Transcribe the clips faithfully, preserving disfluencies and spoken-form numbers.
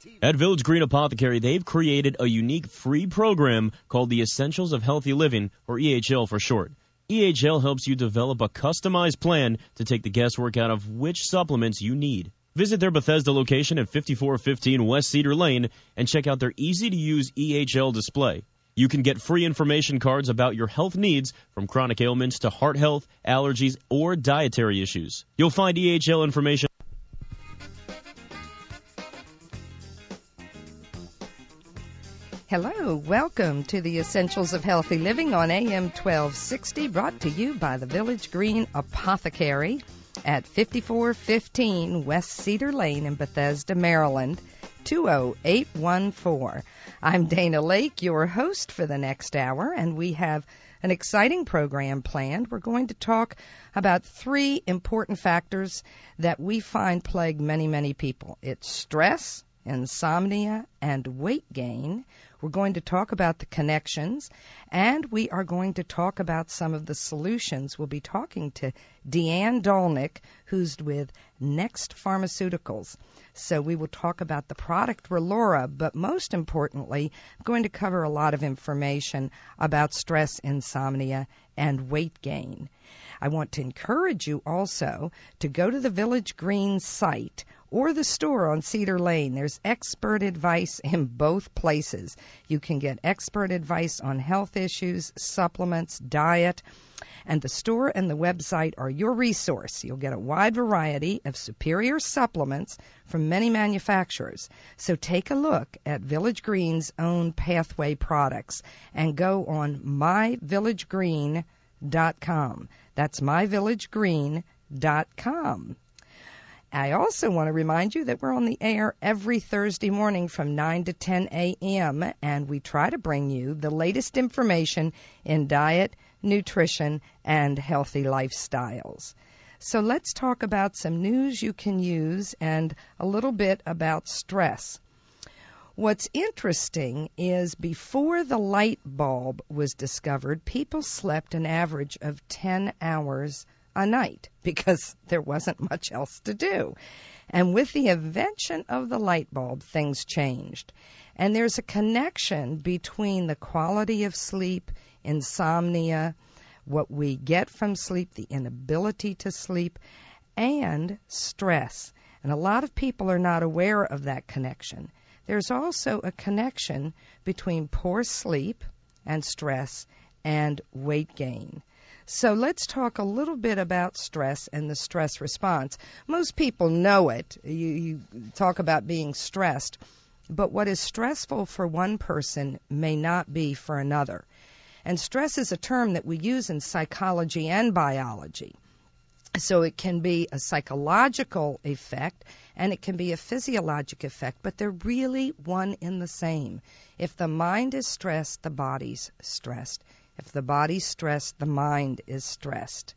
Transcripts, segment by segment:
At Village Green Apothecary, they've created a unique free program called the Essentials of Healthy Living, or E H L for short. E H L helps you develop a customized plan to take the guesswork out of which supplements you need. Visit their Bethesda location at fifty-four fifteen West Cedar Lane and check out their easy-to-use E H L display. You can get free information cards about your health needs, from chronic ailments to heart health, allergies, or dietary issues. You'll find E H L information. Hello, welcome to the Essentials of Healthy Living on A M twelve sixty, brought to you by the Village Green Apothecary at fifty-four fifteen West Cedar Lane in Bethesda, Maryland, two oh eight one four. I'm Dana Lake, your host for the next hour, and we have an exciting program planned. We're going to talk about three important factors that we find plague many, many people. It's stress, insomnia, and weight gain. We're going to talk about the connections, and we are going to talk about some of the solutions. We'll be talking to Deanne Dolnick, who's with Next Pharmaceuticals. So we will talk about the product Relora, but most importantly, I'm going to cover a lot of information about stress, insomnia, and weight gain. I want to encourage you also to go to the Village Green site or the store on Cedar Lane. There's expert advice in both places. You can get expert advice on health issues, supplements, diet, and the store and the website are your resource. You'll get a wide variety of superior supplements from many manufacturers. So take a look at Village Green's own Pathway products and go on my village green dot com. That's my village green dot com. I also want to remind you that we're on the air every Thursday morning from nine to ten a.m., and we try to bring you the latest information in diet, nutrition, and healthy lifestyles. So let's talk about some news you can use and a little bit about stress. What's interesting is before the light bulb was discovered, people slept an average of ten hours a night because there wasn't much else to do. And with the invention of the light bulb, things changed. And there's a connection between the quality of sleep, insomnia, what we get from sleep, the inability to sleep, and stress. And a lot of people are not aware of that connection. There's also a connection between poor sleep and stress and weight gain. So let's talk a little bit about stress and the stress response. Most people know it. You, you talk about being stressed, but what is stressful for one person may not be for another. And stress is a term that we use in psychology and biology. So it can be a psychological effect and it can be a physiologic effect, but they're really one and the same. If the mind is stressed, the body's stressed. If the body's stressed, the mind is stressed.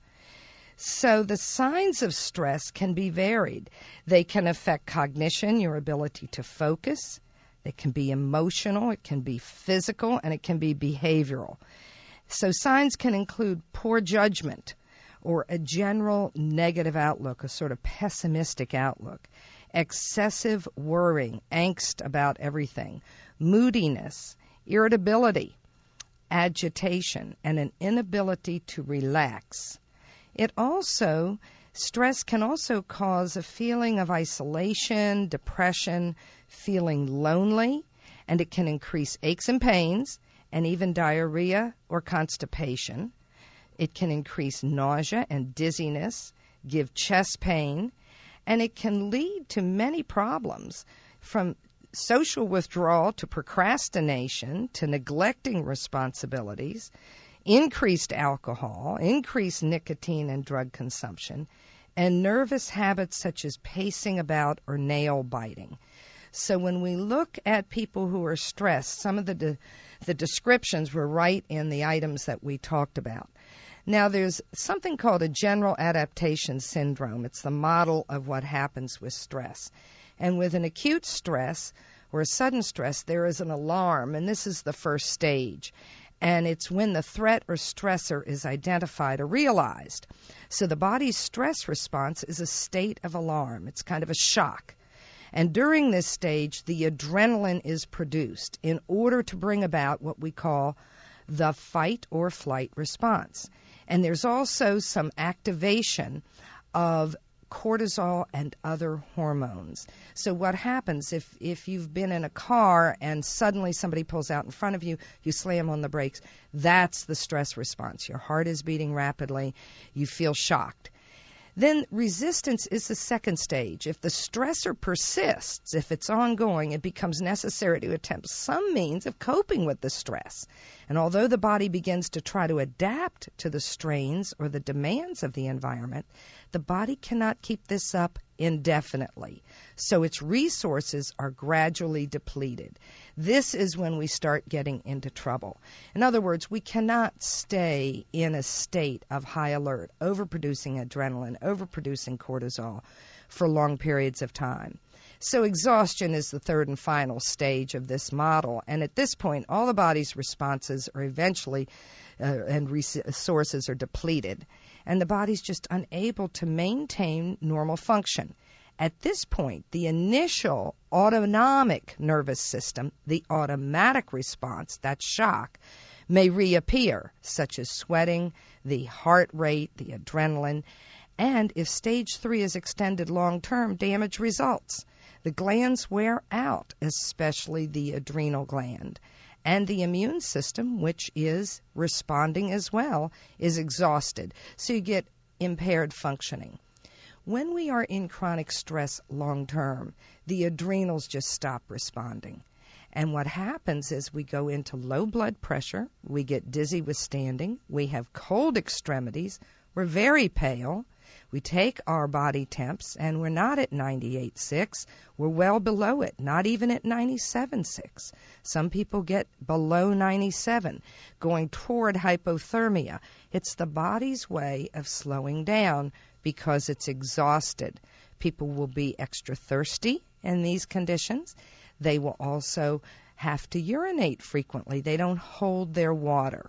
So the signs of stress can be varied. They can affect cognition, your ability to focus. They can be emotional, it can be physical, and it can be behavioral. So signs can include poor judgment or a general negative outlook, a sort of pessimistic outlook, excessive worrying, angst about everything, moodiness, irritability, agitation, and an inability to relax. It also, stress can also cause a feeling of isolation, depression, feeling lonely, and it can increase aches and pains, and even diarrhea or constipation. It can increase nausea and dizziness, give chest pain, and it can lead to many problems, from social withdrawal to procrastination to neglecting responsibilities, increased alcohol, increased nicotine and drug consumption, and nervous habits such as pacing about or nail biting. So when we look at people who are stressed, some of the de- the descriptions were right in the items that we talked about. Now, there's something called a general adaptation syndrome. It's the model of what happens with stress. And with an acute stress or a sudden stress, there is an alarm, and this is the first stage. And it's when the threat or stressor is identified or realized. So the body's stress response is a state of alarm. It's kind of a shock. And during this stage, the adrenaline is produced in order to bring about what we call the fight or flight response. And there's also some activation of cortisol and other hormones. So what happens if, if you've been in a car and suddenly somebody pulls out in front of you, you slam on the brakes, that's the stress response. Your heart is beating rapidly, you feel shocked. Then resistance is the second stage. If the stressor persists, if it's ongoing, it becomes necessary to attempt some means of coping with the stress. And although the body begins to try to adapt to the strains or the demands of the environment, the body cannot keep this up indefinitely. So its resources are gradually depleted. This is when we start getting into trouble. In other words, we cannot stay in a state of high alert, overproducing adrenaline, overproducing cortisol for long periods of time. So exhaustion is the third and final stage of this model. And at this point, all the body's responses are eventually, uh, and resources are depleted. And the body's just unable to maintain normal function. At this point, the initial autonomic nervous system, the automatic response, that shock, may reappear, such as sweating, the heart rate, the adrenaline, and if stage three is extended long-term, damage results. The glands wear out, especially the adrenal gland, and the immune system, which is responding as well, is exhausted, so you get impaired functioning. When we are in chronic stress long-term, the adrenals just stop responding. And what happens is we go into low blood pressure, we get dizzy with standing, we have cold extremities, we're very pale, we take our body temps, and we're not at ninety-eight point six, we're well below it, not even at ninety-seven point six. Some people get below ninety-seven, going toward hypothermia. It's the body's way of slowing down because it's exhausted. People will be extra thirsty in these conditions. They will also have to urinate frequently. They don't hold their water.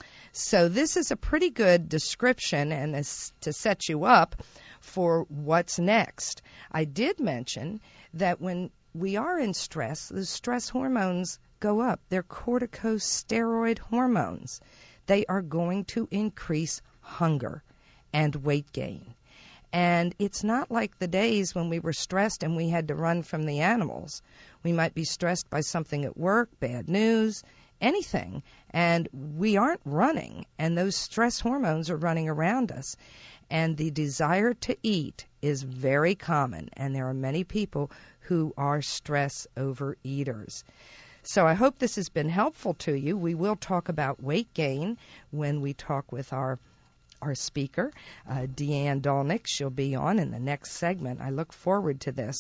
So this is a pretty good description and is to set you up for what's next. I did mention that when we are in stress, the stress hormones go up. They're corticosteroid hormones. They are going to increase hunger and weight gain. And it's not like the days when we were stressed and we had to run from the animals. We might be stressed by something at work, bad news, anything, and we aren't running, and those stress hormones are running around us. And the desire to eat is very common, and there are many people who are stress overeaters. So I hope this has been helpful to you. We will talk about weight gain when we talk with our our speaker, uh, Deanne Dolnick. She'll be on in the next segment. I look forward to this.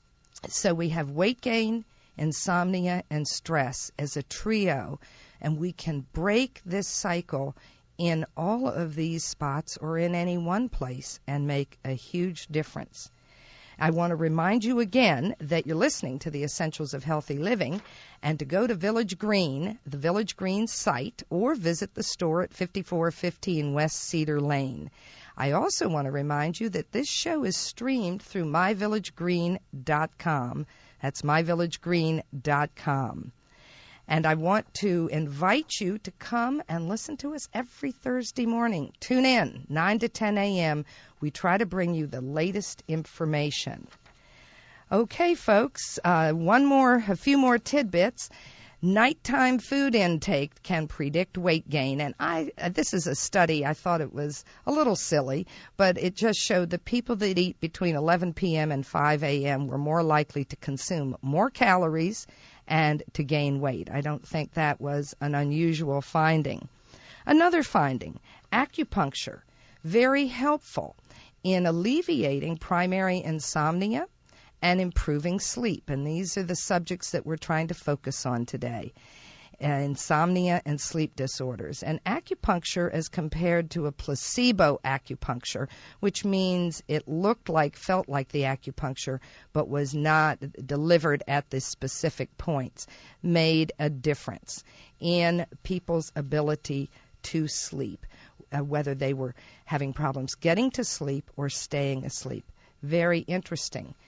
So we have weight gain, insomnia, and stress as a trio, and we can break this cycle in all of these spots or in any one place and make a huge difference. I want to remind you again that you're listening to the Essentials of Healthy Living, and to go to Village Green, the Village Green site, or visit the store at fifty-four fifteen West Cedar Lane. I also want to remind you that this show is streamed through my village green dot com. That's my village green dot com. And I want to invite you to come and listen to us every Thursday morning. Tune in, nine to ten a.m. We try to bring you the latest information. Okay, folks, uh, one more, a few more tidbits. Nighttime food intake can predict weight gain. And I, uh, this is a study, I thought it was a little silly, but it just showed that people that eat between eleven p.m. and five a.m. were more likely to consume more calories and to gain weight. I don't think that was an unusual finding. Another finding, acupuncture, very helpful in alleviating primary insomnia and improving sleep. And these are the subjects that we're trying to focus on today. Uh, insomnia and sleep disorders. And acupuncture as compared to a placebo acupuncture, which means it looked like, felt like the acupuncture, but was not delivered at the specific points, made a difference in people's ability to sleep, uh, whether they were having problems getting to sleep or staying asleep. Very interesting.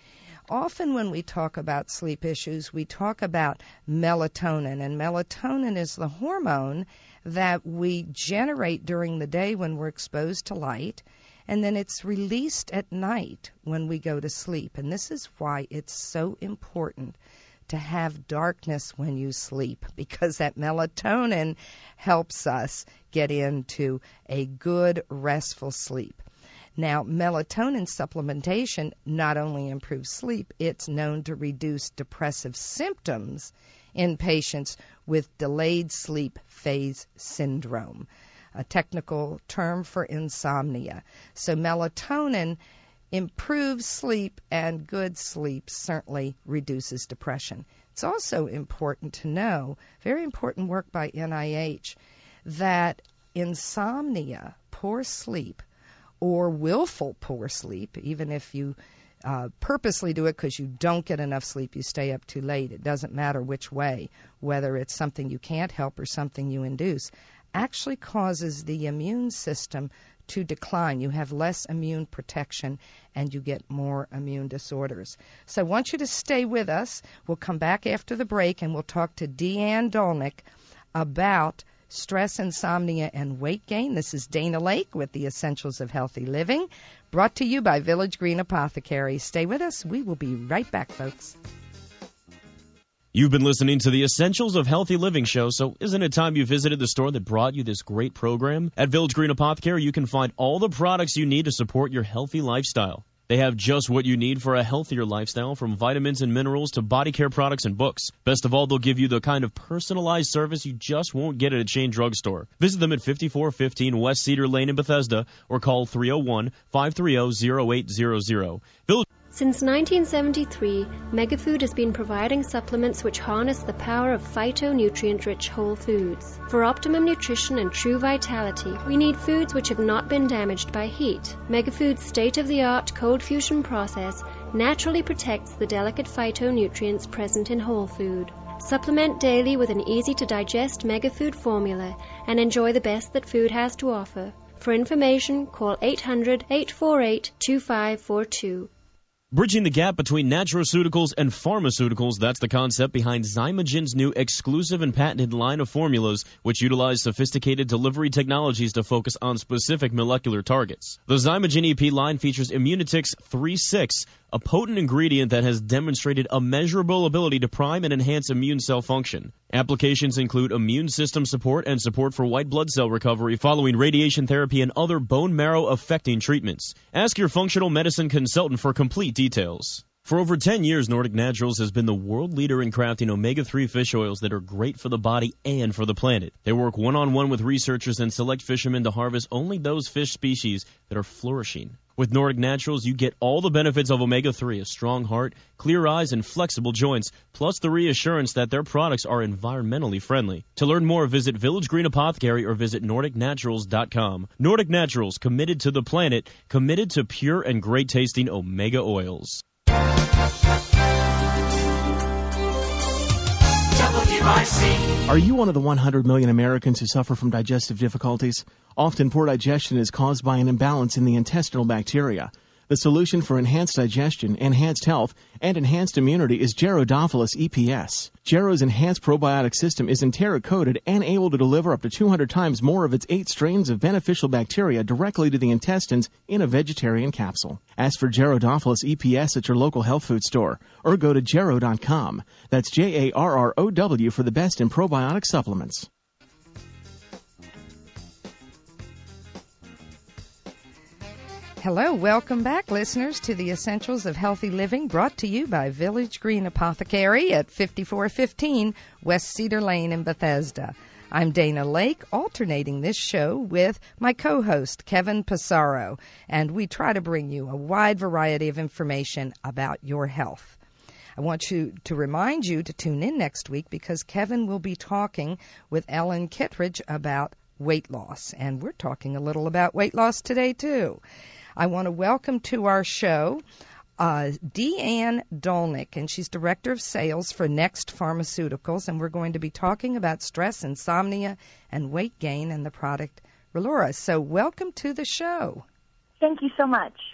Often when we talk about sleep issues, we talk about melatonin, and melatonin is the hormone that we generate during the day when we're exposed to light, and then it's released at night when we go to sleep. And this is why it's so important to have darkness when you sleep, because that melatonin helps us get into a good, restful sleep. Now, melatonin supplementation not only improves sleep, it's known to reduce depressive symptoms in patients with delayed sleep phase syndrome, a technical term for insomnia. So melatonin improves sleep, and good sleep certainly reduces depression. It's also important to know, very important work by N I H, that insomnia, poor sleep, or willful poor sleep, even if you uh, purposely do it because you don't get enough sleep, you stay up too late, it doesn't matter which way, whether it's something you can't help or something you induce, actually causes the immune system to decline. You have less immune protection and you get more immune disorders. So I want you to stay with us. We'll come back after the break and we'll talk to Deanne Dolnick about stress, insomnia, and weight gain. This is Dana Lake with the Essentials of Healthy Living, brought to you by Village Green Apothecary. Stay with us. We will be right back, folks. You've been listening to the Essentials of Healthy Living show, so isn't it time you visited the store that brought you this great program? At Village Green Apothecary, you can find all the products you need to support your healthy lifestyle. They have just what you need for a healthier lifestyle, from vitamins and minerals to body care products and books. Best of all, they'll give you the kind of personalized service you just won't get at a chain drugstore. Visit them at fifty-four fifteen West Cedar Lane in Bethesda or call three oh one, five three oh, oh eight hundred. Village Since nineteen seventy-three, Megafood has been providing supplements which harness the power of phytonutrient-rich whole foods. For optimum nutrition and true vitality, we need foods which have not been damaged by heat. Megafood's state-of-the-art cold fusion process naturally protects the delicate phytonutrients present in whole food. Supplement daily with an easy-to-digest Megafood formula and enjoy the best that food has to offer. For information, call eight hundred, eight four eight, two five four two. Bridging the gap between nutraceuticals and pharmaceuticals, that's the concept behind Zymogen's new exclusive and patented line of formulas, which utilize sophisticated delivery technologies to focus on specific molecular targets. The Zymogen E P line features Immunitix three six, a potent ingredient that has demonstrated a measurable ability to prime and enhance immune cell function. Applications include immune system support and support for white blood cell recovery following radiation therapy and other bone marrow-affecting treatments. Ask your functional medicine consultant for complete details. For over ten years, Nordic Naturals has been the world leader in crafting omega three fish oils that are great for the body and for the planet. They work one-on-one with researchers and select fishermen to harvest only those fish species that are flourishing. With Nordic Naturals, you get all the benefits of omega three, a strong heart, clear eyes, and flexible joints, plus the reassurance that their products are environmentally friendly. To learn more, visit Village Green Apothecary or visit Nordic Naturals dot com. Nordic Naturals, committed to the planet, committed to pure and great-tasting omega oils. Are you one of the one hundred million Americans who suffer from digestive difficulties? Often poor digestion is caused by an imbalance in the intestinal bacteria. The solution for enhanced digestion, enhanced health, and enhanced immunity is Gerodophilus E P S. Gero's enhanced probiotic system is enteric-coated and able to deliver up to two hundred times more of its eight strains of beneficial bacteria directly to the intestines in a vegetarian capsule. Ask for Gerodophilus E P S at your local health food store or go to Gero dot com. That's J A R R O W for the best in probiotic supplements. Hello, welcome back, listeners, to the Essentials of Healthy Living, brought to you by Village Green Apothecary at fifty-four fifteen West Cedar Lane in Bethesda. I'm Dana Lake, alternating this show with my co-host, Kevin Passaro, and we try to bring you a wide variety of information about your health. I want you to remind you to tune in next week because Kevin will be talking with Ellen Kittredge about weight loss, and we're talking a little about weight loss today, too. I want to welcome to our show uh, Deanne Dolnick, and she's Director of Sales for Next Pharmaceuticals, and we're going to be talking about stress, insomnia, and weight gain and the product Relura. So welcome to the show. Thank you so much.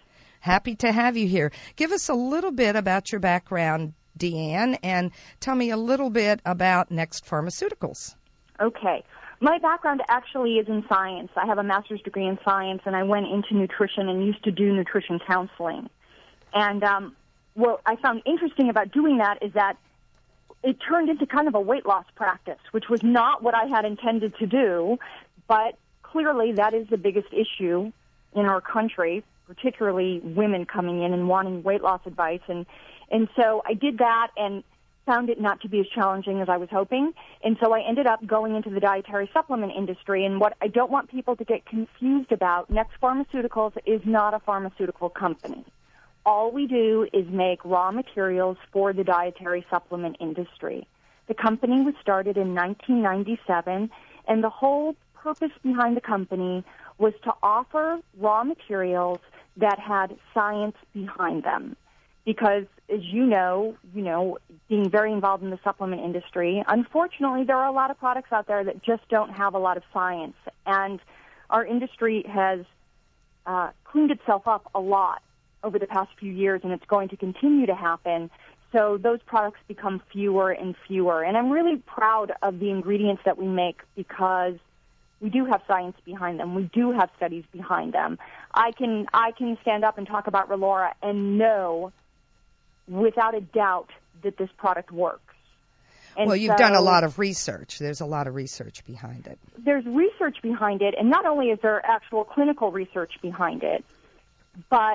Happy to have you here. Give us a little bit about your background, Deanne, and tell me a little bit about Next Pharmaceuticals. Okay. My background actually is in science. I have a master's degree in science, and I went into nutrition and used to do nutrition counseling. And um, what I found interesting about doing that is that it turned into kind of a weight loss practice, which was not what I had intended to do, but clearly that is the biggest issue in our country, particularly women coming in and wanting weight loss advice. And, and so I did that and found it not to be as challenging as I was hoping. And so I ended up going into the dietary supplement industry. And what I don't want people to get confused about, Next Pharmaceuticals is not a pharmaceutical company. All we do is make raw materials for the dietary supplement industry. The company was started in nineteen ninety-seven, and the whole purpose behind the company was to offer raw materials that had science behind them. Because, as you know, you know, being very involved in the supplement industry, unfortunately, there are a lot of products out there that just don't have a lot of science. And our industry has uh, cleaned itself up a lot over the past few years, and it's going to continue to happen. So those products become fewer and fewer. And I'm really proud of the ingredients that we make because we do have science behind them. We do have studies behind them. I can I can stand up and talk about Relora and know without a doubt that this product works. And well, you've so, done a lot of research. There's a lot of research behind it. There's research behind it, and not only is there actual clinical research behind it, but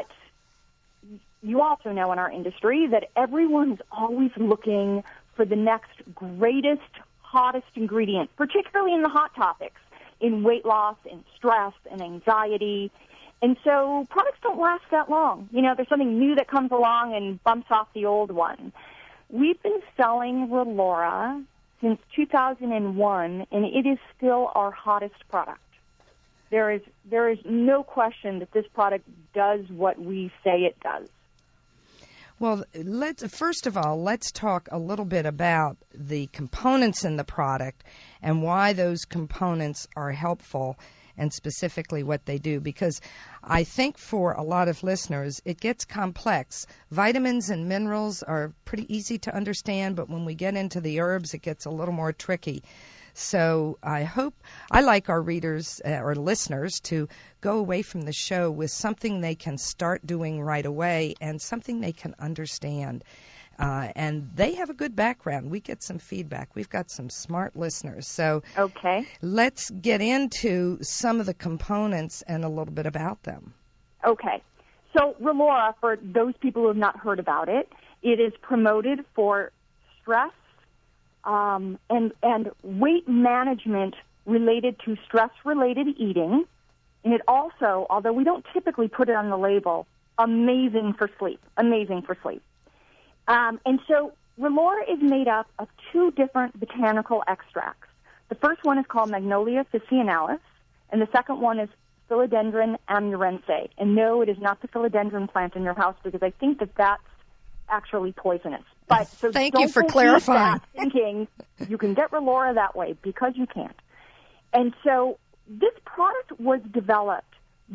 you also know in our industry that everyone's always looking for the next greatest, hottest ingredient, particularly in the hot topics, in weight loss, in stress, and anxiety. And so products don't last that long. You know, there's something new that comes along and bumps off the old one. We've been selling Relora since two thousand one, and it is still our hottest product. There is there is no question that this product does what we say it does. Well, let's first of all, let's talk a little bit about the components in the product and why those components are helpful and specifically what they do, because I think for a lot of listeners it gets complex. Vitamins and minerals are pretty easy to understand, but when we get into the herbs it gets a little more tricky. So I hope, I like our readers uh, or listeners to go away from the show with something they can start doing right away and something they can understand. Uh, and they have a good background. We get some feedback. We've got some smart listeners. So okay, let's get into some of the components and a little bit about them. Okay. So Relora, for those people who have not heard about it, it is promoted for stress, Um, and, and weight management related to stress-related eating. And it also, although we don't typically put it on the label, amazing for sleep, amazing for sleep. Um, and so Relora is made up of two different botanical extracts. The first one is called Magnolia officinalis, and the second one is Philodendron amurense. And no, it is not the philodendron plant in your house, because I think that that's actually poisonous. But so Thank don't you for confuse clarifying. that, thinking you can get Relora that way, because you can't. And so this product was developed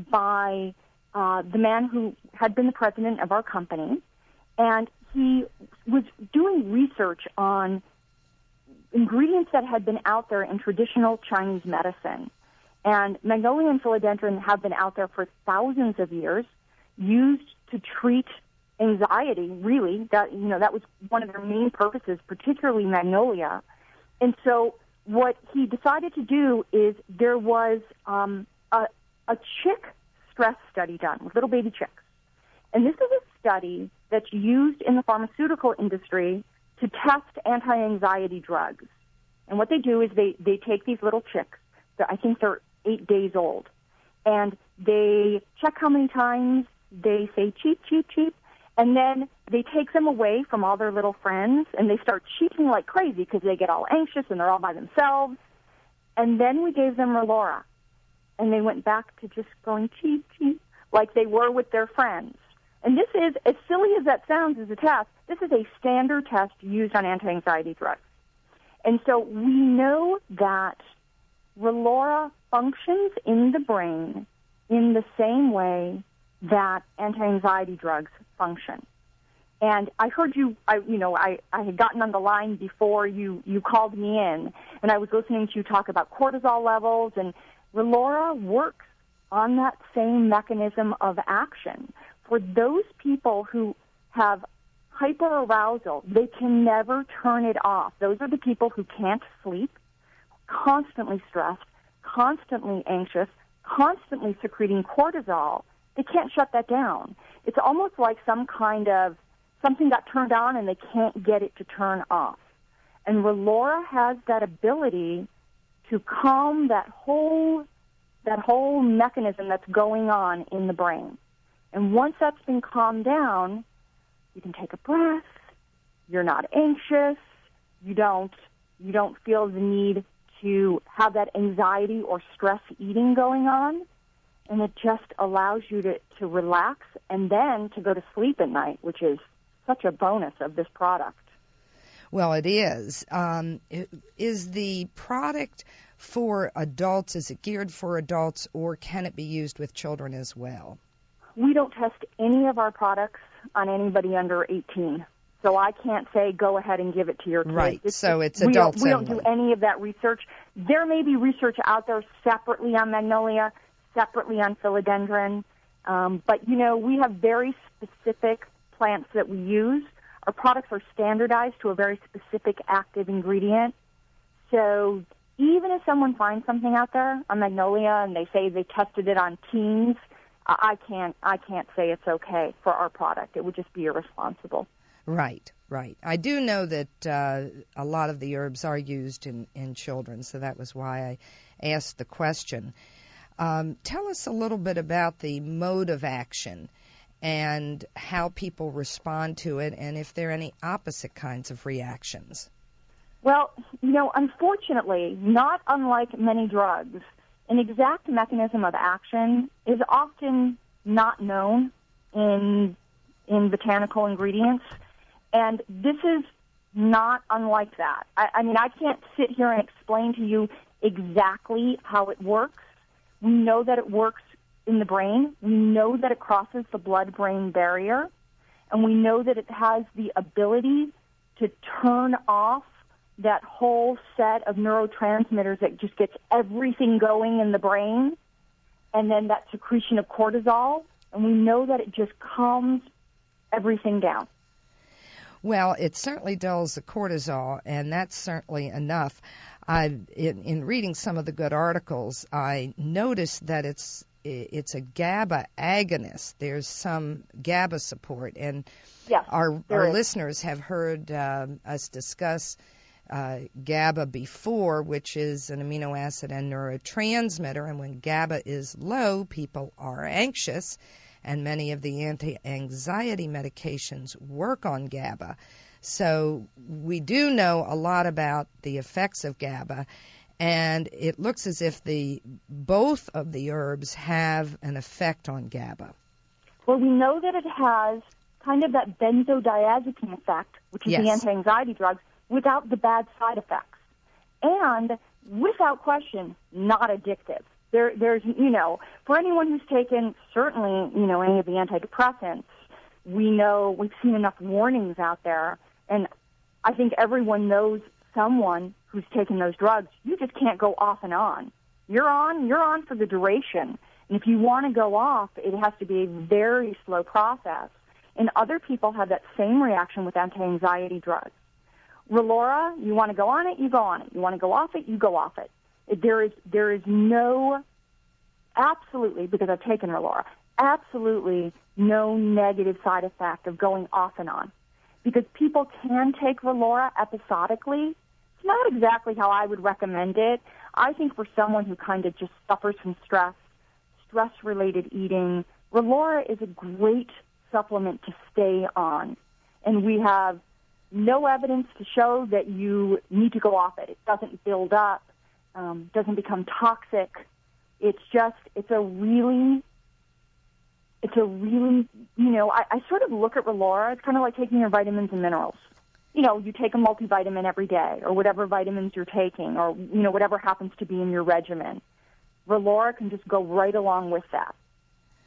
by uh, the man who had been the president of our company, and he was doing research on ingredients that had been out there in traditional Chinese medicine. And Magnolia and Philodendron have been out there for thousands of years, used to treat anxiety, really. That, you know, that was one of their main purposes, particularly Magnolia. And so what he decided to do is there was um, a, a chick stress study done with little baby chicks. And this is a study that's used in the pharmaceutical industry to test anti-anxiety drugs. And what they do is they, they take these little chicks, I think they're eight days old, and they check how many times they say cheep, cheep, cheep, and then they take them away from all their little friends, and they start cheeping like crazy because they get all anxious and they're all by themselves. And then we gave them Relora, and they went back to just going cheep, cheep, like they were with their friends. And this is, as silly as that sounds as a test, this is a standard test used on anti-anxiety drugs. And so we know that Relora functions in the brain in the same way that anti-anxiety drugs function. And I heard you, I, you know, I, I had gotten on the line before you, you called me in, and I was listening to you talk about cortisol levels, and Relora works on that same mechanism of action. For those people who have hyperarousal, they can never turn it off. Those are the people who can't sleep, constantly stressed, constantly anxious, constantly secreting cortisol. They can't shut that down. It's almost like some kind of something got turned on and they can't get it to turn off. And Relora has that ability to calm that whole that whole mechanism that's going on in the brain. And once that's been calmed down, you can take a breath. You're not anxious. You don't you don't feel the need to have that anxiety or stress eating going on. And it just allows you to, to relax and then to go to sleep at night, which is such a bonus of this product. Well, it is. Um, is the product for adults, is it geared for adults, or can it be used with children as well? We don't test any of our products on anybody under eighteen. So I can't say go ahead and give it to your kids. Right, it's, so it's we adults don't, we only. don't do any of that research. There may be research out there separately on Magnolia, separately on philodendron. Um, but, you know, we have very specific plants that we use. Our products are standardized to a very specific active ingredient. So even if someone finds something out there on Magnolia and they say they tested it on teens, I can't I can't say it's okay for our product. It would just be irresponsible. Right, right. I do know that uh, a lot of the herbs are used in, in children, so that was why I asked the question. Um, tell us a little bit about the mode of action and how people respond to it, and if there are any opposite kinds of reactions. Well, you know, unfortunately, not unlike many drugs, an exact mechanism of action is often not known in in botanical ingredients, and this is not unlike that. I, I mean, I can't sit here and explain to you exactly how it works. We know that it works in the brain. We know that it crosses the blood-brain barrier, and we know that it has the ability to turn off that whole set of neurotransmitters that just gets everything going in the brain, and then that secretion of cortisol, and we know that it just calms everything down. Well, it certainly dulls the cortisol, and that's certainly enough. I, in, in reading some of the good articles, I noticed that it's it's a GABA agonist. There's some GABA support, and yes, our our is. listeners have heard um, us discuss uh, GABA before, which is an amino acid and neurotransmitter, and when GABA is low, people are anxious, and many of the anti-anxiety medications work on GABA. So we do know a lot about the effects of GABA, and it looks as if the both of the herbs have an effect on GABA. Well, we know that it has kind of that benzodiazepine effect, which is yes. the anti-anxiety drugs, without the bad side effects. And without question, not addictive. There, there's, you know, for anyone who's taken certainly, you know, any of the antidepressants, we know, we've seen enough warnings out there, and I think everyone knows someone who's taken those drugs. You just can't go off and on. You're on, you're on for the duration. And if you want to go off, it has to be a very slow process. And other people have that same reaction with anti-anxiety drugs. Relora, you want to go on it, you go on it. You want to go off it, you go off it. There is there is no, absolutely, because I've taken Relora, absolutely no negative side effect of going off and on. Because people can take Relora episodically. It's not exactly how I would recommend it. I think for someone who kind of just suffers from stress, stress-related eating, Relora is a great supplement to stay on. And we have no evidence to show that you need to go off it. It doesn't build up. Um, doesn't become toxic. It's just, it's a really, it's a really, you know, I, I sort of look at Relora, it's kind of like taking your vitamins and minerals. You know, you take a multivitamin every day, or whatever vitamins you're taking, or, you know, whatever happens to be in your regimen. Relora can just go right along with that.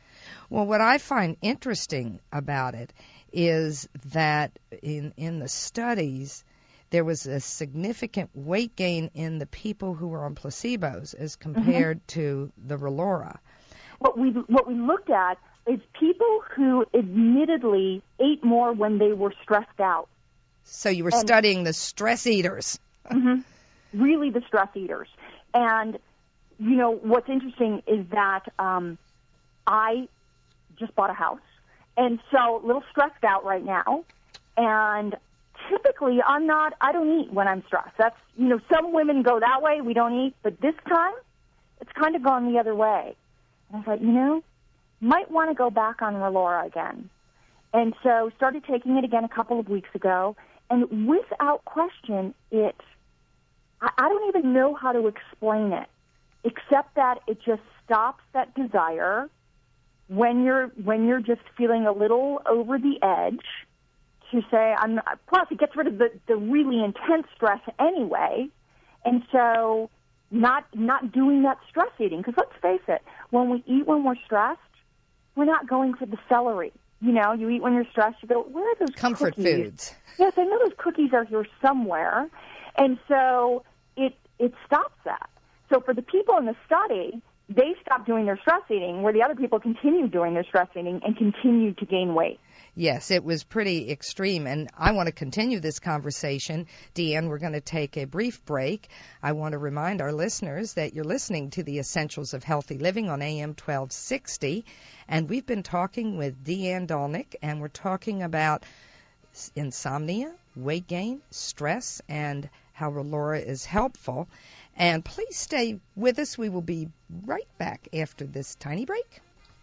Well, what I find interesting about it is that in in the studies, there was a significant weight gain in the people who were on placebos as compared mm-hmm. to the Relora. What we what we looked at is people who admittedly ate more when they were stressed out. So you were and, studying the stress eaters. mm-hmm, really the stress eaters. And, you know, what's interesting is that um, I just bought a house, and so a little stressed out right now, and typically I'm not, I don't eat when I'm stressed. That's, you know, some women go that way, we don't eat, but this time it's kind of gone the other way. And I thought, you know, might want to go back on Relora again. And so started taking it again a couple of weeks ago, and without question, it, I, I don't even know how to explain it, except that it just stops that desire when you're when you're just feeling a little over the edge to say, I'm not, plus it gets rid of the, the really intense stress anyway, and so not not doing that stress eating, because let's face it, when we eat when we're stressed, we're not going for the celery. You know, you eat when you're stressed, you go, where are those comfort cookies? foods? Yes, I know those cookies are here somewhere, and so it it stops that. So for the people in the study, they stopped doing their stress eating, where the other people continued doing their stress eating and continued to gain weight. Yes, it was pretty extreme, and I want to continue this conversation. Deanne, we're going to take a brief break. I want to remind our listeners that you're listening to the Essentials of Healthy Living on A M twelve sixty, and we've been talking with Deanne Dolnick, and we're talking about insomnia, weight gain, stress, and how Relora is helpful. And please stay with us. We will be right back after this tiny break.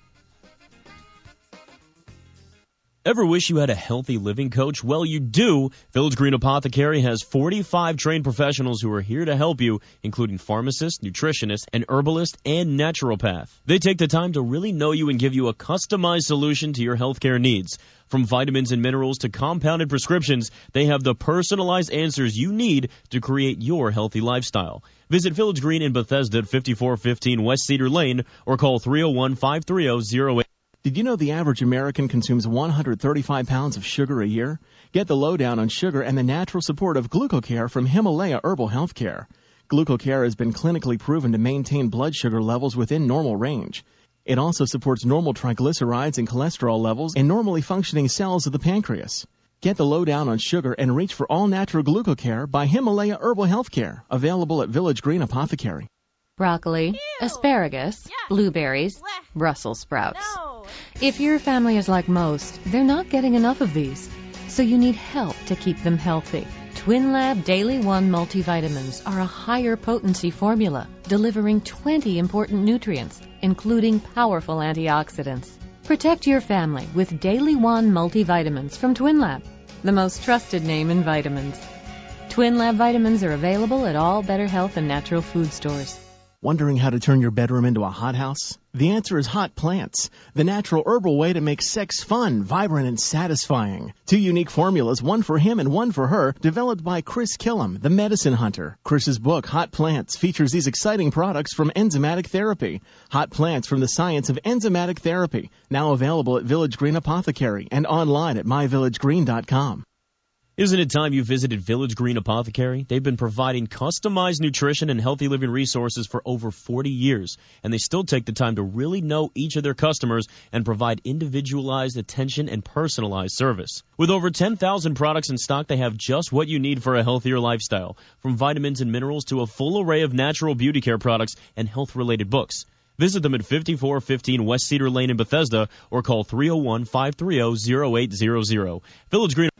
Ever wish you had a healthy living coach? Well, you do. Village Green Apothecary has forty-five trained professionals who are here to help you, including pharmacists, nutritionists, an herbalist, and naturopath. They take the time to really know you and give you a customized solution to your healthcare needs. From vitamins and minerals to compounded prescriptions, they have the personalized answers you need to create your healthy lifestyle. Visit Village Green in Bethesda at fifty-four fifteen West Cedar Lane or call three oh one, five three oh, oh eight. Did you know the average American consumes one hundred thirty-five pounds of sugar a year? Get the lowdown on sugar and the natural support of GlucoCare from Himalaya Herbal Healthcare. GlucoCare has been clinically proven to maintain blood sugar levels within normal range. It also supports normal triglycerides and cholesterol levels in normally functioning cells of the pancreas. Get the lowdown on sugar and reach for all-natural GlucoCare by Himalaya Herbal Healthcare, available at Village Green Apothecary. Broccoli, Ew. asparagus, yeah. blueberries, Blech. Brussels sprouts. No. If your family is like most, they're not getting enough of these, so you need help to keep them healthy. TwinLab Daily One multivitamins are a higher potency formula, delivering twenty important nutrients, including powerful antioxidants. Protect your family with Daily One multivitamins from TwinLab, the most trusted name in vitamins. TwinLab vitamins are available at all Better Health and Natural Food stores. Wondering how to turn your bedroom into a hothouse? The answer is Hot Plants, the natural herbal way to make sex fun, vibrant, and satisfying. Two unique formulas, one for him and one for her, developed by Chris Killam, the medicine hunter. Chris's book, Hot Plants, features these exciting products from enzymatic therapy. Hot Plants from the science of enzymatic therapy, now available at Village Green Apothecary and online at my village green dot com. Isn't it time you visited Village Green Apothecary? They've been providing customized nutrition and healthy living resources for over forty years, and they still take the time to really know each of their customers and provide individualized attention and personalized service. With over ten thousand products in stock, they have just what you need for a healthier lifestyle, from vitamins and minerals to a full array of natural beauty care products and health-related books. Visit them at fifty-four fifteen West Cedar Lane in Bethesda or call three oh one, five three oh, oh eight hundred. Village Green.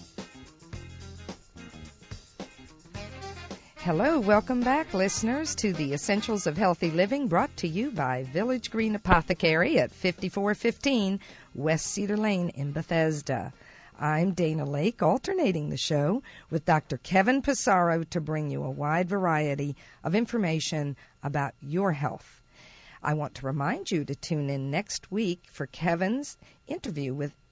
Hello, welcome back, listeners, to the Essentials of Healthy Living, brought to you by Village Green Apothecary at fifty-four fifteen West Cedar Lane in Bethesda. I'm Dana Lake, alternating the show with Doctor Kevin Passaro to bring you a wide variety of information about your health. I want to remind you to tune in next week for Kevin's interview with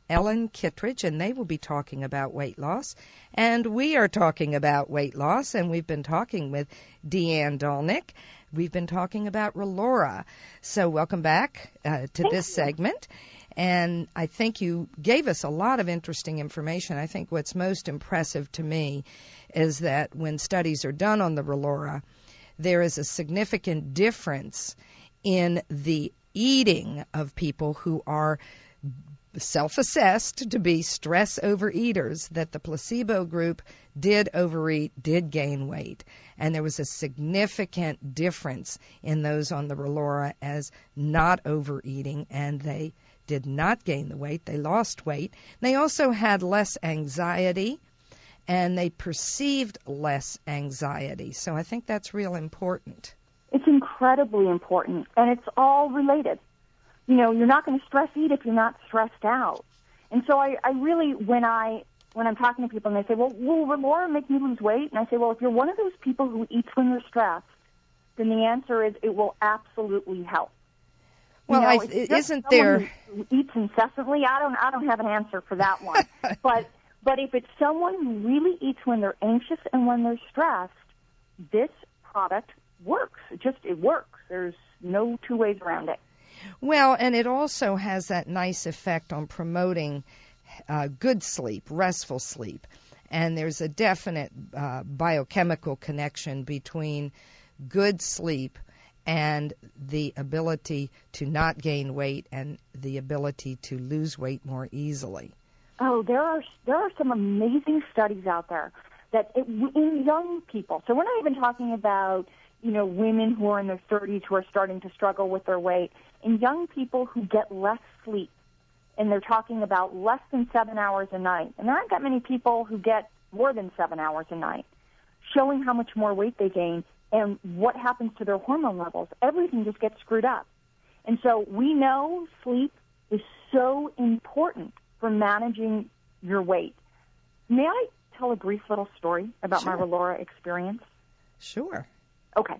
Ellen Kittredge, and they will be talking about weight loss. And we are talking about weight loss, and we've been talking with Deanne Dolnick. We've been talking about Relora. So welcome back uh, to Thank this you. segment. And I think you gave us a lot of interesting information. I think what's most impressive to me is that when studies are done on the Relora, there is a significant difference in the eating of people who are self-assessed to be stress overeaters, that the placebo group did overeat, did gain weight. And there was a significant difference in those on the Relora as not overeating, and they did not gain the weight. They lost weight. They also had less anxiety, and they perceived less anxiety. So I think that's real important. It's incredibly important, and it's all related. You know, you're not going to stress eat if you're not stressed out. And so I, I really, when I, when I'm talking to people and they say, well, will Relora make me lose weight? And I say, well, if you're one of those people who eats when you're stressed, then the answer is it will absolutely help. Well, you know, I, isn't there who eats incessantly? I don't, I don't have an answer for that one. but, but if it's someone who really eats when they're anxious and when they're stressed, this product works. It just, it works. There's no two ways around it. Well, and it also has that nice effect on promoting uh, good sleep, restful sleep. And there's a definite uh, biochemical connection between good sleep and the ability to not gain weight and the ability to lose weight more easily. Oh, there are there are some amazing studies out there that it, in young people. So we're not even talking about, you know, women who are in their thirties who are starting to struggle with their weight. In young people who get less sleep, and they're talking about less than seven hours a night, and there aren't that many people who get more than seven hours a night, showing how much more weight they gain and what happens to their hormone levels. Everything just gets screwed up. And so we know sleep is so important for managing your weight. May I tell a brief little story about Sure. my Relora experience? Sure. Okay.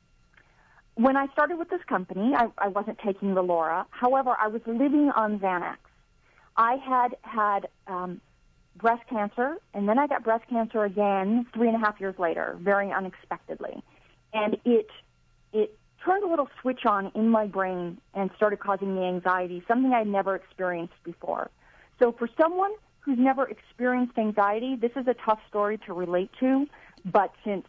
When I started with this company, I, I wasn't taking Relora. However, I was living on Xanax. I had had um, breast cancer, and then I got breast cancer again three and a half years later, very unexpectedly. And it it turned a little switch on in my brain and started causing me anxiety, something I'd never experienced before. So for someone who's never experienced anxiety, this is a tough story to relate to, but since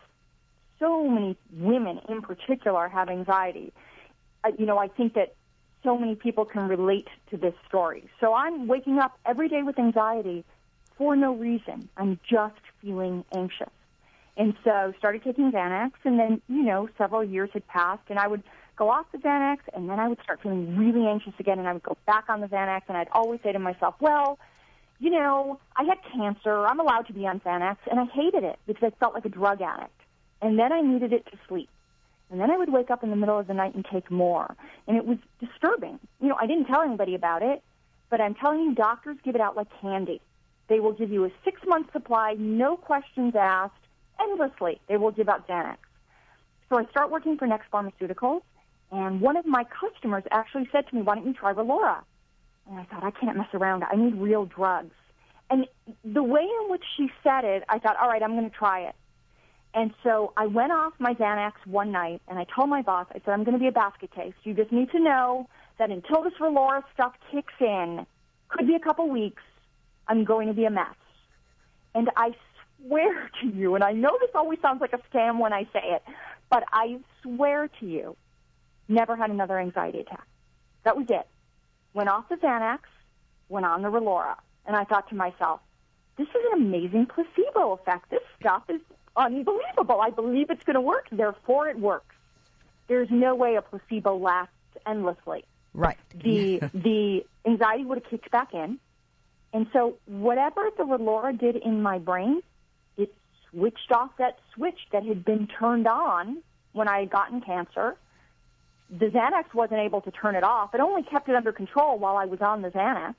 so many women in particular have anxiety, uh, you know, I think that so many people can relate to this story. So I'm waking up every day with anxiety for no reason. I'm just feeling anxious. And so started taking Xanax, and then, you know, several years had passed, and I would go off the Xanax, and then I would start feeling really anxious again, and I would go back on the Xanax, and I'd always say to myself, well, you know, I had cancer. I'm allowed to be on Xanax, and I hated it because I felt like a drug addict. And then I needed it to sleep. And then I would wake up in the middle of the night and take more. And it was disturbing. You know, I didn't tell anybody about it, but I'm telling you, doctors give it out like candy. They will give you a six-month supply, no questions asked, endlessly. They will give out Xanax. So I start working for Next Pharmaceuticals, and one of my customers actually said to me, why don't you try Relora? And I thought, I can't mess around. I need real drugs. And the way in which she said it, I thought, all right, I'm going to try it. And so I went off my Xanax one night, and I told my boss, I said, I'm going to be a basket case. You just need to know that until this Relora stuff kicks in, could be a couple weeks, I'm going to be a mess. And I swear to you, and I know this always sounds like a scam when I say it, but I swear to you, never had another anxiety attack. That was it. Went off the Xanax, went on the Relora. And I thought to myself, this is an amazing placebo effect. This stuff is unbelievable. I believe it's going to work. Therefore, it works. There's no way a placebo lasts endlessly. Right. The the anxiety would have kicked back in. And so whatever the Relora did in my brain, it switched off that switch that had been turned on when I had gotten cancer. The Xanax wasn't able to turn it off. It only kept it under control while I was on the Xanax.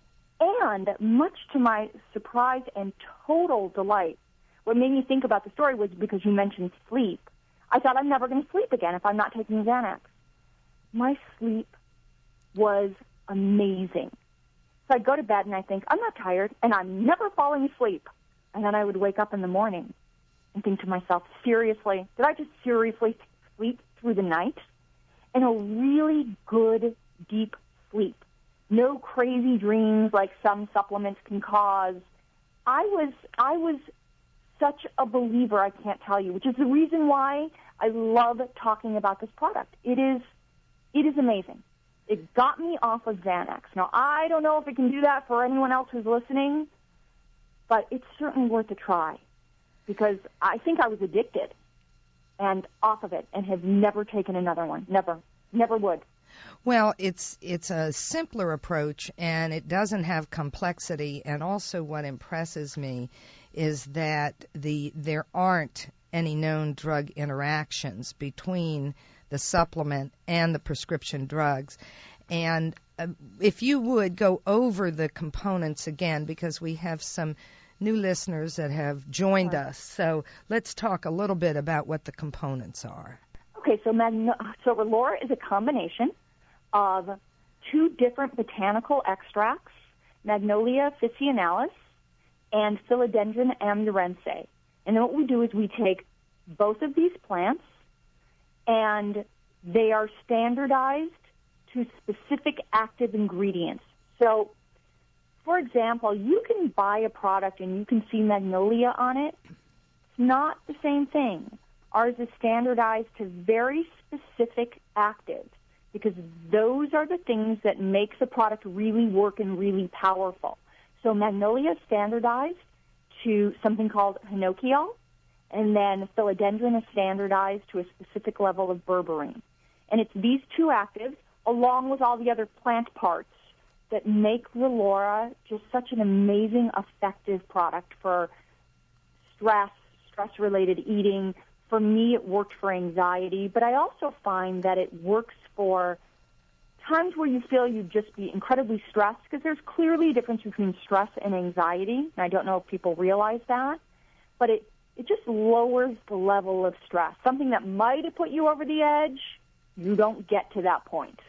And much to my surprise and total delight, what made me think about the story was because you mentioned sleep. I thought I'm never going to sleep again if I'm not taking Xanax. My sleep was amazing. So I'd go to bed and I think, I'm not tired, and I'm never falling asleep. And then I would wake up in the morning and think to myself, seriously, did I just seriously sleep through the night? And a really good, deep sleep. No crazy dreams like some supplements can cause. I was, I was such a believer, I can't tell you, which is the reason why I love talking about this product. It is, it is amazing. It got me off of Xanax. Now, I don't know if it can do that for anyone else who's listening, but it's certainly worth a try because I think I was addicted and off of it and have never taken another one. Never. Never would. Well, it's it's a simpler approach, and it doesn't have complexity. And also what impresses me is that the there aren't any known drug interactions between the supplement and the prescription drugs. And uh, if you would go over the components again, because we have some new listeners that have joined us. So let's talk a little bit about what the components are. Okay, so Magno- so Relora is a combination of two different botanical extracts, Magnolia officinalis and Philodendron amurense. And then what we do is we take both of these plants, and they are standardized to specific active ingredients. So, for example, you can buy a product and you can see Magnolia on it. It's not the same thing. Ours is standardized to very specific actives because those are the things that make the product really work and really powerful. So Magnolia is standardized to something called hinokiol, and then Philodendron is standardized to a specific level of berberine. And it's these two actives, along with all the other plant parts, that make Relora just such an amazing, effective product for stress, stress-related eating. For me, it worked for anxiety, but I also find that it works for times where you feel you'd just be incredibly stressed, because there's clearly a difference between stress and anxiety, and I don't know if people realize that, but it, it just lowers the level of stress. Something that might have put you over the edge, you don't get to that point.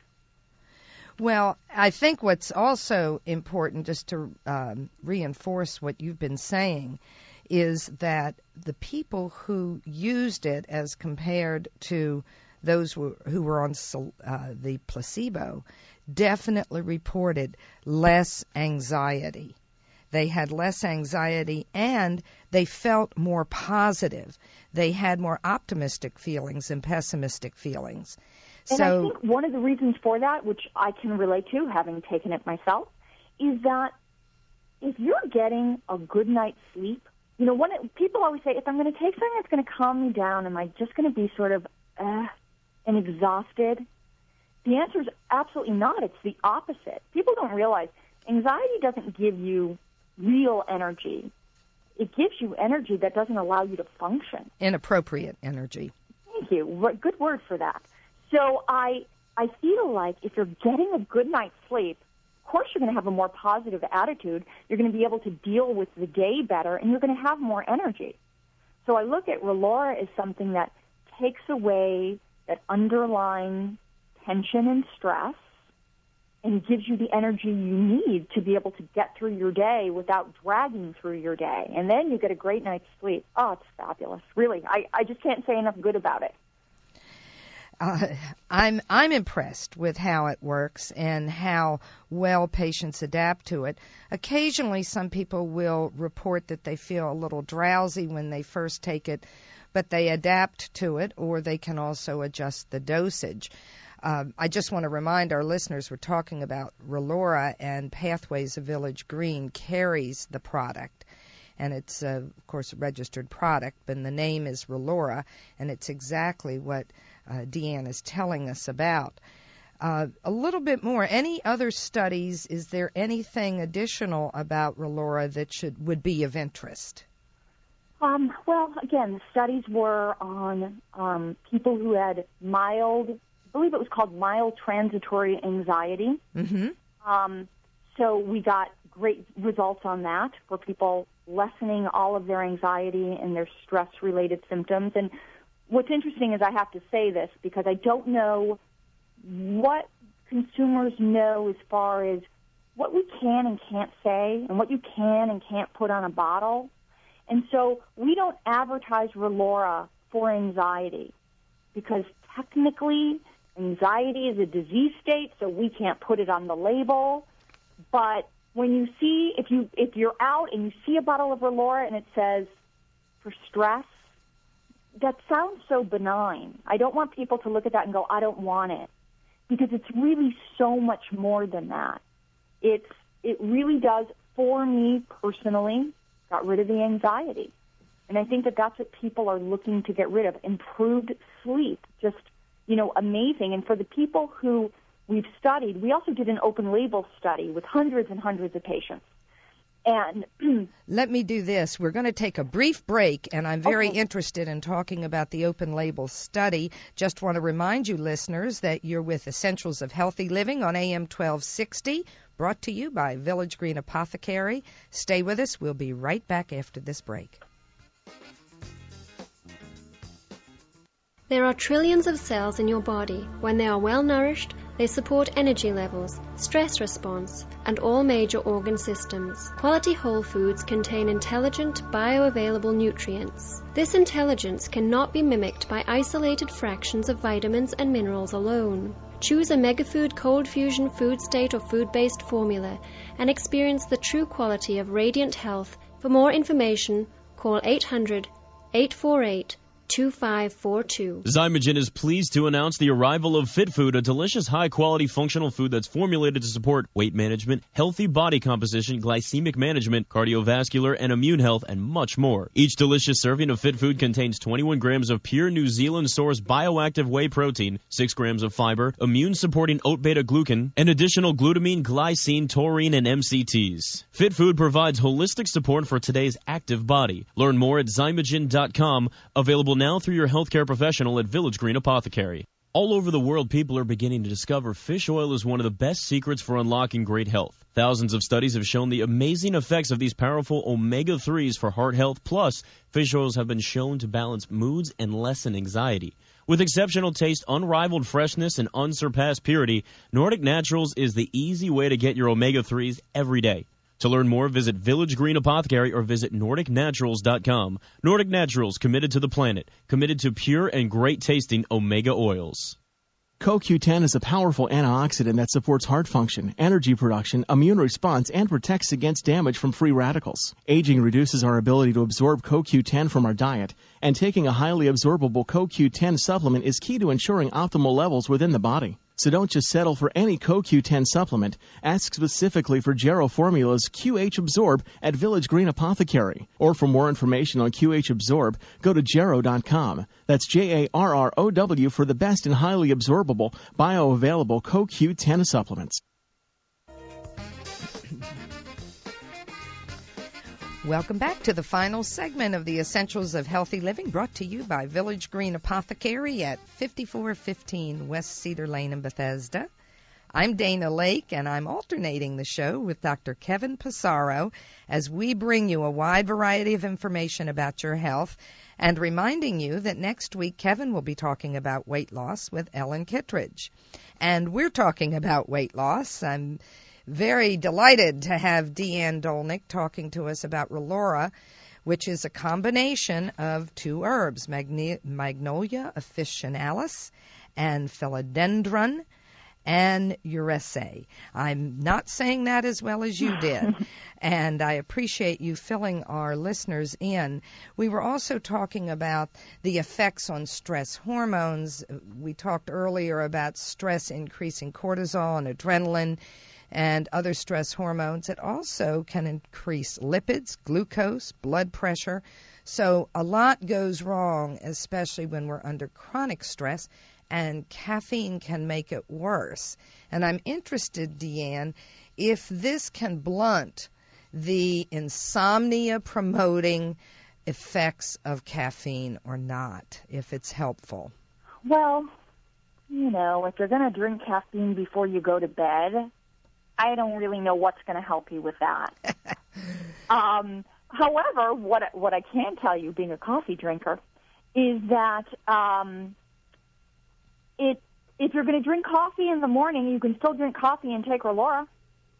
Well, I think what's also important, just to um, reinforce what you've been saying, is that the people who used it as compared to those who, who were on uh, the placebo definitely reported less anxiety. They had less anxiety and they felt more positive. They had more optimistic feelings and pessimistic feelings. And so, I think one of the reasons for that, which I can relate to, having taken it myself, is that if you're getting a good night's sleep, you know, one, people always say, if I'm going to take something that's going to calm me down, am I just going to be sort of uh, and exhausted? The answer is absolutely not. It's the opposite. People don't realize anxiety doesn't give you real energy. It gives you energy that doesn't allow you to function. Inappropriate energy. Thank you. Good word for that. So I I feel like if you're getting a good night's sleep, of course you're going to have a more positive attitude. You're going to be able to deal with the day better, and you're going to have more energy. So I look at Relora as something that takes away that underlying tension and stress and gives you the energy you need to be able to get through your day without dragging through your day. And then you get a great night's sleep. Oh, it's fabulous. Really, I, I just can't say enough good about it. Uh, I'm I'm impressed with how it works and how well patients adapt to it. Occasionally, some people will report that they feel a little drowsy when they first take it, but they adapt to it, or they can also adjust the dosage. Um, I just want to remind our listeners we're talking about Relora, and Pathways of Village Green carries the product. And it's, uh, of course, a registered product, but the name is Relora, and it's exactly what uh, Deanne is telling us about. Uh, a little bit more. Any other studies? Is there anything additional about Relora that should would be of interest? Um, well, again, the studies were on um, people who had mild, I believe it was called mild transitory anxiety. Mm-hmm. Um, so we got great results on that for people lessening all of their anxiety and their stress-related symptoms. And what's interesting is I have to say this because I don't know what consumers know as far as what we can and can't say and what you can and can't put on a bottle. And so we don't advertise Relora for anxiety because technically anxiety is a disease state, so we can't put it on the label. But when you see, if, you, if you're out and you see a bottle of Relora and it says for stress, that sounds so benign. I don't want people to look at that and go, I don't want it, because it's really so much more than that. It's, it really does, for me personally, got rid of the anxiety. And I think that that's what people are looking to get rid of, improved sleep, just, you know, amazing. And for the people who we've studied, we also did an open label study with hundreds and hundreds of patients. And let me do this. We're going to take a brief break, and I'm very okay. interested in talking about the open label study. Just want to remind you, listeners, that you're with Essentials of Healthy Living on A M twelve sixty, brought to you by Village Green Apothecary. Stay with us. We'll be right back after this break. There are trillions of cells in your body. When they are well nourished, they support energy levels, stress response, and all major organ systems. Quality whole foods contain intelligent, bioavailable nutrients. This intelligence cannot be mimicked by isolated fractions of vitamins and minerals alone. Choose a Megafood Cold Fusion food state or food-based formula and experience the true quality of radiant health. For more information, call eight hundred, eight four eight, two five four two. Zymogen is pleased to announce the arrival of Fit Food, a delicious, high-quality functional food that's formulated to support weight management, healthy body composition, glycemic management, cardiovascular and immune health, and much more. Each delicious serving of Fit Food contains twenty-one grams of pure New Zealand-sourced bioactive whey protein, six grams of fiber, immune-supporting oat beta-glucan, and additional glutamine, glycine, taurine, and M C Ts. Fit Food provides holistic support for today's active body. Learn more at Zymogen dot com, available now through your healthcare professional at Village Green Apothecary. All over the world, people are beginning to discover fish oil is one of the best secrets for unlocking great health. Thousands of studies have shown the amazing effects of these powerful omega threes for heart health. Plus, fish oils have been shown to balance moods and lessen anxiety. With exceptional taste, unrivaled freshness, and unsurpassed purity, Nordic Naturals is the easy way to get your omega threes every day. To learn more, visit Village Green Apothecary or visit Nordic Naturals dot com. Nordic Naturals, committed to the planet, committed to pure and great-tasting omega oils. C O Q ten is a powerful antioxidant that supports heart function, energy production, immune response, and protects against damage from free radicals. Aging reduces our ability to absorb C O Q ten from our diet, and taking a highly absorbable C O Q ten supplement is key to ensuring optimal levels within the body. So don't just settle for any C O Q ten supplement. Ask specifically for Jarrow Formula's Q H Absorb at Village Green Apothecary. Or for more information on Q H Absorb, go to Jarrow dot com. That's J A R R O W for the best and highly absorbable, bioavailable C O Q ten supplements. Welcome back to the final segment of the Essentials of Healthy Living, brought to you by Village Green Apothecary at fifty-four fifteen West Cedar Lane in Bethesda. I'm Dana Lake, and I'm alternating the show with Doctor Kevin Passaro as we bring you a wide variety of information about your health, and reminding you that next week Kevin will be talking about weight loss with Ellen Kittredge. And we're talking about weight loss. I'm very delighted to have Deanne Dolnick talking to us about Relora, which is a combination of two herbs, Magne- Magnolia officinalis and Philodendron and Uracea. I'm not saying that as well as you did, and I appreciate you filling our listeners in. We were also talking about the effects on stress hormones. We talked earlier about stress increasing cortisol and adrenaline and other stress hormones. It also can increase lipids, glucose, blood pressure. So a lot goes wrong, especially when we're under chronic stress, and caffeine can make it worse. And I'm interested, Deanne, if this can blunt the insomnia-promoting effects of caffeine or not, if it's helpful. Well, you know, if you're going to drink caffeine before you go to bed, I don't really know what's going to help you with that. um, however, what what I can tell you, being a coffee drinker, is that um, it if you're going to drink coffee in the morning, you can still drink coffee and take Relora.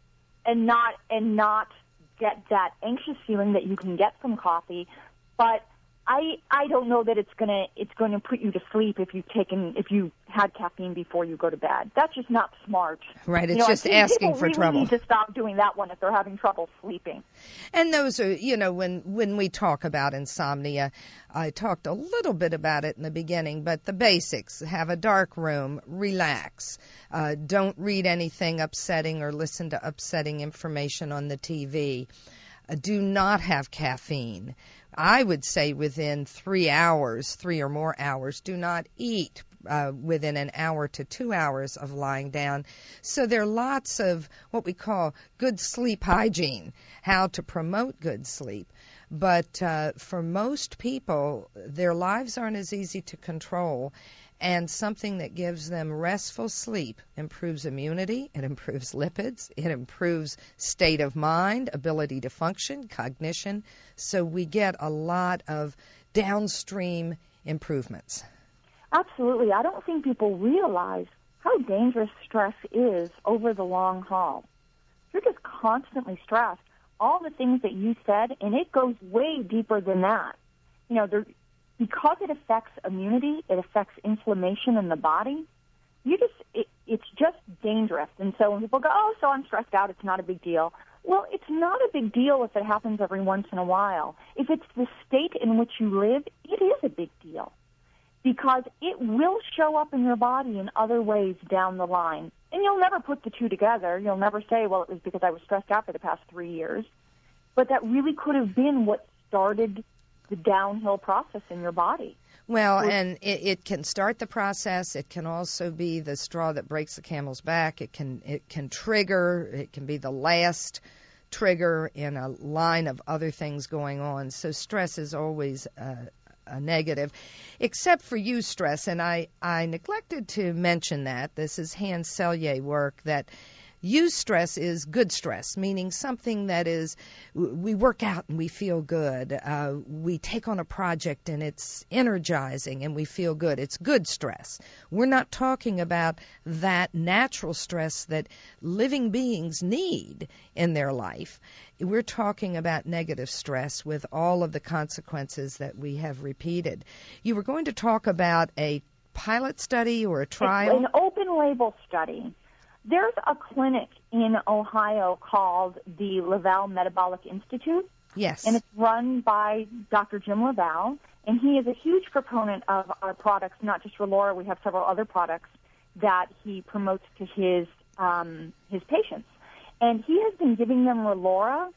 and not and not get that anxious feeling that you can get from coffee. But I I don't know that it's gonna it's going to put you to sleep if you've taken if you had caffeine before you go to bed. That's just not smart. Right, it's you know, just I think asking people for really trouble. Need to stop doing that one if they're having trouble sleeping. And those are, you know, when when we talk about insomnia, I talked a little bit about it in the beginning, but the basics: have a dark room, relax, uh, don't read anything upsetting or listen to upsetting information on the T V. Uh, do not have caffeine. I would say within three hours, three or more hours, do not eat uh, within an hour to two hours of lying down. So there are lots of what we call good sleep hygiene, how to promote good sleep. But uh, for most people, their lives aren't as easy to control. And something that gives them restful sleep improves immunity, it improves lipids, it improves state of mind, ability to function, cognition. So we get a lot of downstream improvements. Absolutely. I don't think people realize how dangerous stress is over the long haul. You're just constantly stressed. All the things that you said, and it goes way deeper than that. You know, there Because it affects immunity, it affects inflammation in the body, you just, it, it's just dangerous. And so when people go, oh, so I'm stressed out, it's not a big deal. Well, it's not a big deal if it happens every once in a while. If it's the state in which you live, it is a big deal because it will show up in your body in other ways down the line. And you'll never put the two together. You'll never say, well, it was because I was stressed out for the past three years. But that really could have been what started the downhill process in your body. Well, and it, it can start the process. It can also be the straw that breaks the camel's back. It can it can trigger. It can be the last trigger in a line of other things going on. So stress is always uh, a negative, except for eustress. And I, I neglected to mention that. This is Hans Selye work that eustress is good stress, meaning something that is, we work out and we feel good. Uh, we take on a project and it's energizing and we feel good. It's good stress. We're not talking about that natural stress that living beings need in their life. We're talking about negative stress with all of the consequences that we have repeated. You were going to talk about a pilot study or a trial? An open label study. There's a clinic in Ohio called the Laval Metabolic Institute. Yes. And it's run by Doctor Jim Laval, and he is a huge proponent of our products, not just Relora. We have several other products that he promotes to his um, his patients. And he has been giving them Relora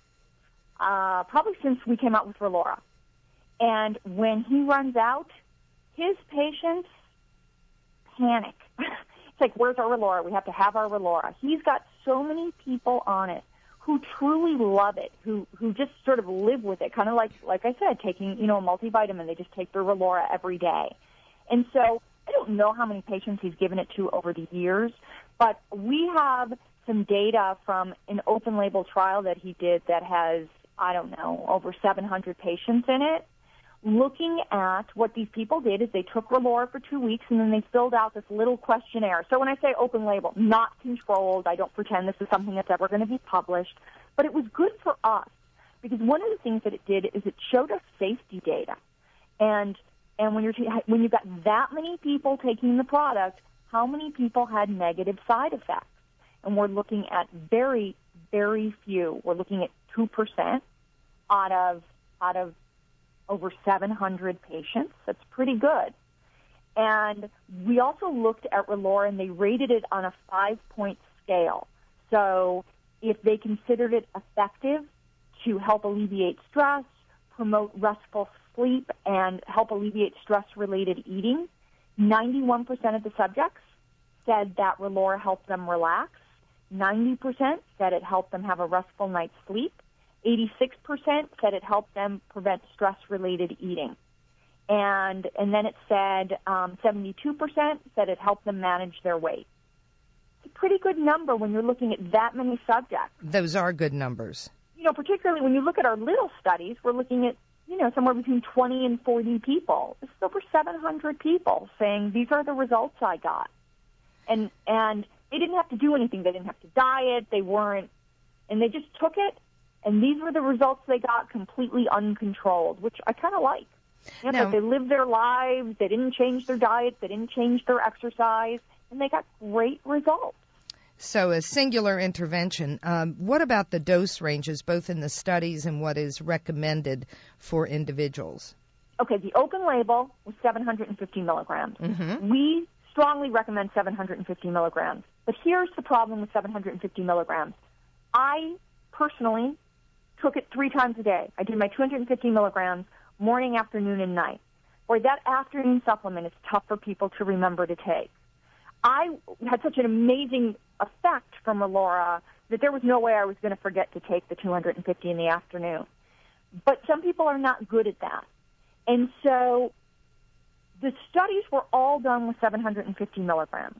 uh, probably since we came out with Relora. And when he runs out, his patients panic. It's like, where's our Relora? We have to have our Relora. He's got so many people on it who truly love it, who who just sort of live with it, kind of like, like I said, taking, you know, a multivitamin. They just take their Relora every day. And so I don't know how many patients he's given it to over the years, but we have some data from an open label trial that he did that has, I don't know, over seven hundred patients in it. Looking at what these people did is they took Relora for two weeks and then they filled out this little questionnaire. So when I say open label, not controlled, I don't pretend this is something that's ever going to be published, but it was good for us because one of the things that it did is it showed us safety data. And and when you're t- when you've got that many people taking the product, how many people had negative side effects? And we're looking at very, very few. We're looking at two percent out of out of over seven hundred patients. That's pretty good. And we also looked at Relora, and they rated it on a five-point scale. So if they considered it effective to help alleviate stress, promote restful sleep, and help alleviate stress-related eating, ninety-one percent of the subjects said that Relora helped them relax. ninety percent said it helped them have a restful night's sleep. eighty-six percent said it helped them prevent stress-related eating. And and then it said um, seventy-two percent said it helped them manage their weight. It's a pretty good number when you're looking at that many subjects. Those are good numbers. You know, particularly when you look at our little studies, we're looking at, you know, somewhere between twenty and forty people. This is over seven hundred people saying, these are the results I got. And and they didn't have to do anything. They didn't have to diet. They weren't And they just took it, and these were the results they got, completely uncontrolled, which I kind of like. You know, Now, they lived their lives, they didn't change their diets, they didn't change their exercise, and they got great results. So a singular intervention. Um, what about the dose ranges, both in the studies and what is recommended for individuals? Okay, the open label was seven hundred fifty milligrams. Mm-hmm. We strongly recommend seven hundred fifty milligrams. But here's the problem with seven hundred fifty milligrams. I personally took it three times a day. I did my two hundred fifty milligrams morning, afternoon, and night. Or that afternoon supplement is tough for people to remember to take. I had such an amazing effect from Relora that there was no way I was going to forget to take the two hundred fifty in the afternoon. But some people are not good at that. And so the studies were all done with seven hundred fifty milligrams.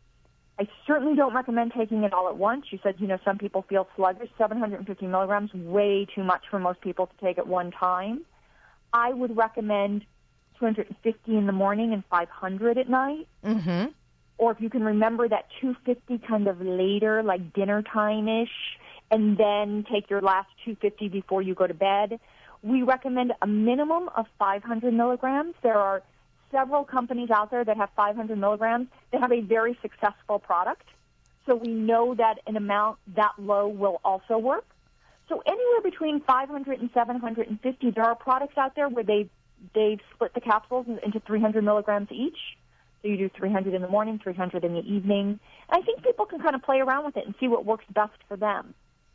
I certainly don't recommend taking it all at once. You said, you know, some people feel sluggish. seven hundred fifty milligrams, way too much for most people to take at one time. I would recommend two hundred fifty in the morning and five hundred at night. Mm-hmm. Or if you can remember that two hundred fifty kind of later, like dinner time-ish, and then take your last two hundred fifty before you go to bed. We recommend a minimum of five hundred milligrams. There are several companies out there that have five hundred milligrams that have a very successful product. So we know that an amount that low will also work. So anywhere between five hundred and seven hundred fifty, there are products out there where they, they've split the capsules into three hundred milligrams each. So you do three hundred in the morning, three hundred in the evening. I think people can kind of play around with it and see what works best for them.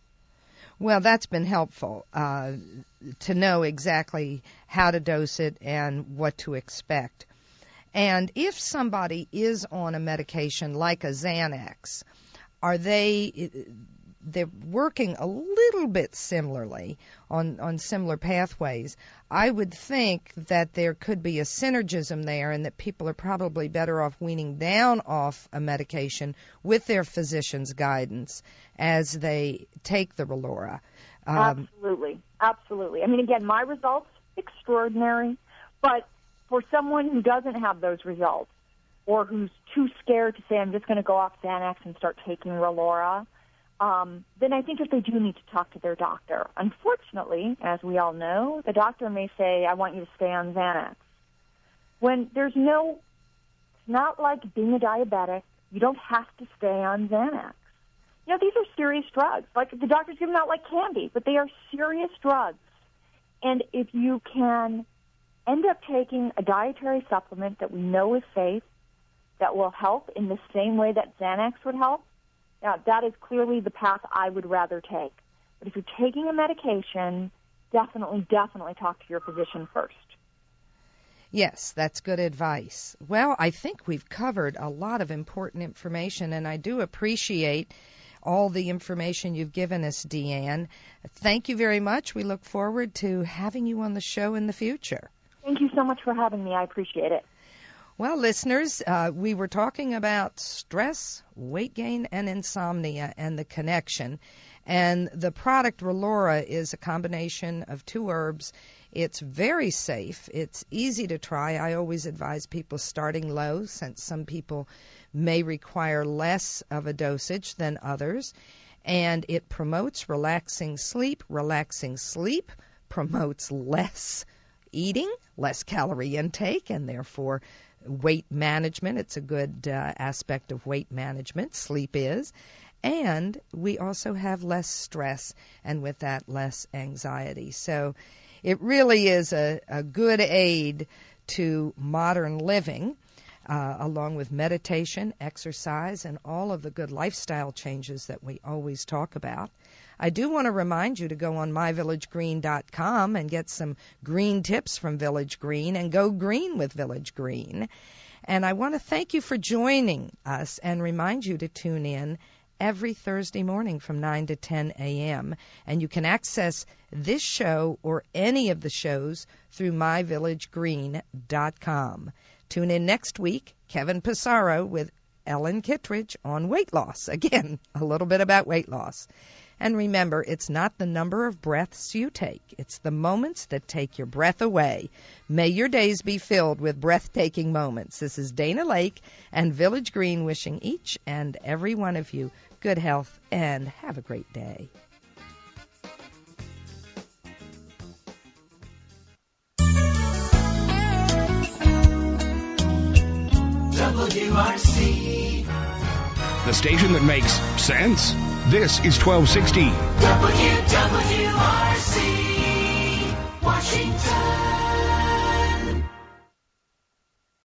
Well, that's been helpful uh, to know exactly how to dose it and what to expect. And if somebody is on a medication like a Xanax, are they they're working a little bit similarly on, on similar pathways? I would think that there could be a synergism there and that people are probably better off weaning down off a medication with their physician's guidance as they take the Relora. Um, absolutely. Absolutely. I mean, again, my results, extraordinary. But for someone who doesn't have those results or who's too scared to say, I'm just going to go off Xanax and start taking Relora, Um, then I think that they do need to talk to their doctor. Unfortunately, as we all know, the doctor may say, I want you to stay on Xanax. When there's no, it's not like being a diabetic. You don't have to stay on Xanax. You know, these are serious drugs. Like, the doctors give them out like candy, but they are serious drugs. And if you can end up taking a dietary supplement that we know is safe, that will help in the same way that Xanax would help, now, that is clearly the path I would rather take. But if you're taking a medication, definitely, definitely talk to your physician first. Yes, that's good advice. Well, I think we've covered a lot of important information, and I do appreciate all the information you've given us, Deanne. Thank you very much. We look forward to having you on the show in the future. Thank you so much for having me. I appreciate it. Well, listeners, uh, we were talking about stress, weight gain, and insomnia and the connection. And the product Relora is a combination of two herbs. It's very safe. It's easy to try. I always advise people starting low, since some people may require less of a dosage than others. And it promotes relaxing sleep. Relaxing sleep promotes less eating, less calorie intake, and therefore weight management. It's a good uh, aspect of weight management, sleep is. And we also have less stress, and with that, less anxiety. So it really is a, a good aid to modern living, uh, along with meditation, exercise, and all of the good lifestyle changes that we always talk about. I do want to remind you to go on my village green dot com and get some green tips from Village Green and go green with Village Green. And I want to thank you for joining us and remind you to tune in every Thursday morning from nine to ten a.m. And you can access this show or any of the shows through my village green dot com. Tune in next week, Kevin Pissarro with Ellen Kittredge on weight loss. Again, a little bit about weight loss. And remember, it's not the number of breaths you take. It's the moments that take your breath away. May your days be filled with breathtaking moments. This is Dana Lake and Village Green wishing each and every one of you good health and have a great day. R C. The station that makes sense. This is twelve sixty. W W R C, Washington.